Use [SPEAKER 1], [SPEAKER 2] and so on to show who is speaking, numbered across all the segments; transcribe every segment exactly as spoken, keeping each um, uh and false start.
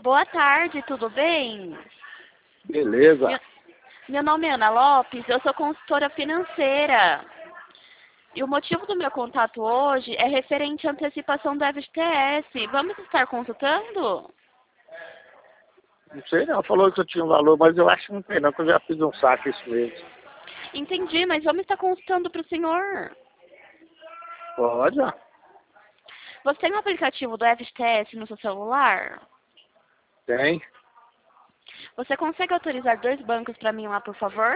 [SPEAKER 1] Boa tarde, tudo bem?
[SPEAKER 2] Beleza.
[SPEAKER 1] Meu, meu nome é Ana Lopes, eu sou consultora financeira. E o motivo do meu contato hoje é referente à antecipação do F G T S. Vamos estar consultando?
[SPEAKER 2] Não sei não, falou que eu tinha um valor, mas eu acho que não tem não, que eu já fiz um saque isso mesmo.
[SPEAKER 1] Entendi, mas vamos estar consultando para o senhor.
[SPEAKER 2] Pode, ó.
[SPEAKER 1] Você tem um aplicativo do F G T S no seu celular?
[SPEAKER 2] Tem.
[SPEAKER 1] Você consegue autorizar dois bancos para mim lá, por favor?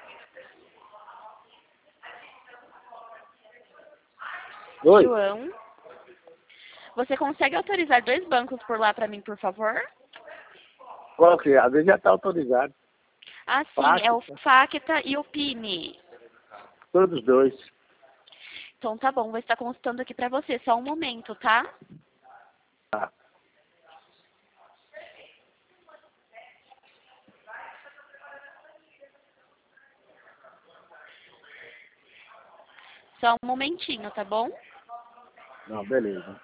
[SPEAKER 2] Oi?
[SPEAKER 1] João. Você consegue autorizar dois bancos por lá para mim, por favor?
[SPEAKER 2] Qual que é? Às vezes já está autorizado.
[SPEAKER 1] Ah, sim,
[SPEAKER 2] Facta.
[SPEAKER 1] é o Facta e o Pini.
[SPEAKER 2] Todos dois.
[SPEAKER 1] Então tá bom, vou estar consultando aqui para você. Só um momento, tá?
[SPEAKER 2] Tá.
[SPEAKER 1] Só um momentinho, tá bom?
[SPEAKER 2] Não, beleza.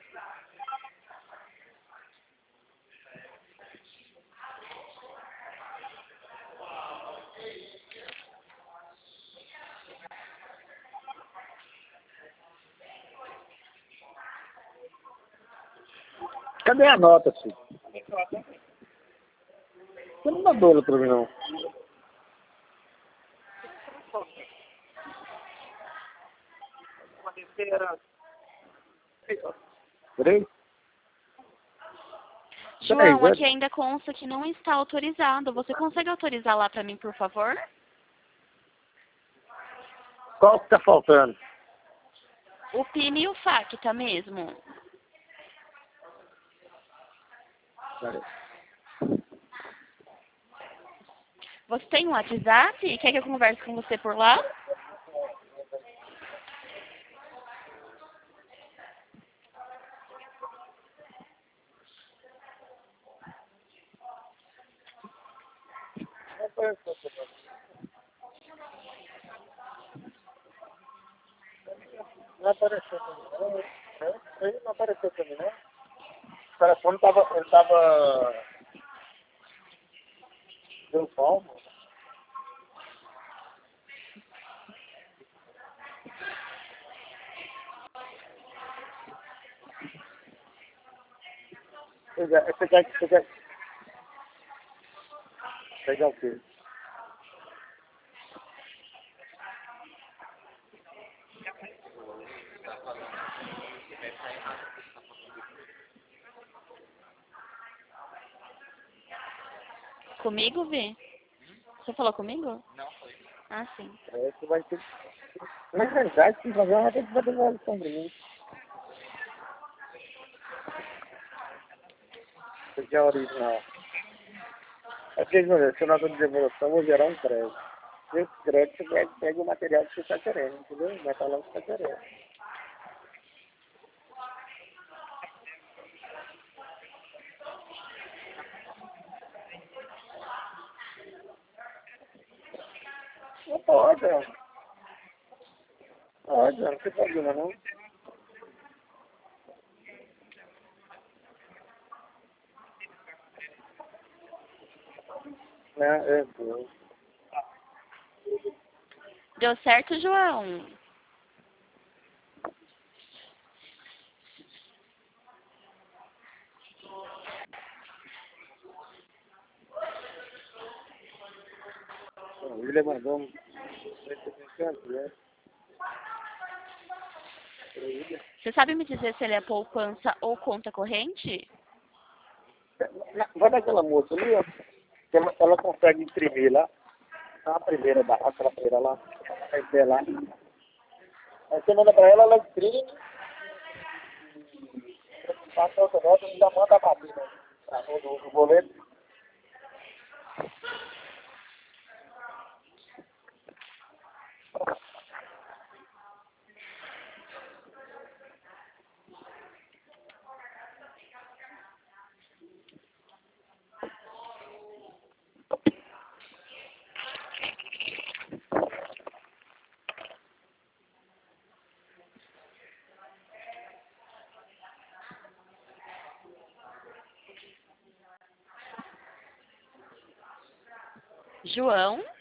[SPEAKER 2] Cadê a nota, filho? Você não mandou ela pra mim, não. Três?
[SPEAKER 1] João,
[SPEAKER 2] Três,
[SPEAKER 1] aqui
[SPEAKER 2] é?
[SPEAKER 1] ainda consta que não está autorizado. Você consegue autorizar lá para mim, por favor?
[SPEAKER 2] Qual que tá faltando?
[SPEAKER 1] O Pini e o Facta mesmo.
[SPEAKER 2] Peraí.
[SPEAKER 1] Você tem um WhatsApp? Quer que eu converse com você por lá?
[SPEAKER 2] Não apareceu pra mim, não. Não, ele não apareceu pra mim, não. O telefone tava, ele tava... Deu palmo. Você quer, você quer, você quer... Pegar o quê?
[SPEAKER 1] Comigo, Vê? Você falou comigo? Ah, sim.
[SPEAKER 2] É, você vai ter... Na verdade, se fazer uma tem que fazer uma lição pra mim. Isso aqui é original. É que, meu, se eu não dou de devolução, eu vou gerar um crédito. Esse crédito, você pega, pega o material que você está querendo, entendeu? Vai falar o que você está querendo. Não pode, ó. Pode, ó. Não tem problema, não. É, é, bom.
[SPEAKER 1] Deu certo, João?
[SPEAKER 2] O William mandou um... né?
[SPEAKER 1] Você sabe me dizer se ele é poupança ou conta corrente?
[SPEAKER 2] Vai daquela moça ali, ó. Que Ela, ela consegue imprimir lá. A primeira, da, aquela primeira lá. Aí tem lá. Aí você manda pra ela, ela imprime. Passa outra nota e ainda manda a papinha. Tá, o, o boleto.
[SPEAKER 1] João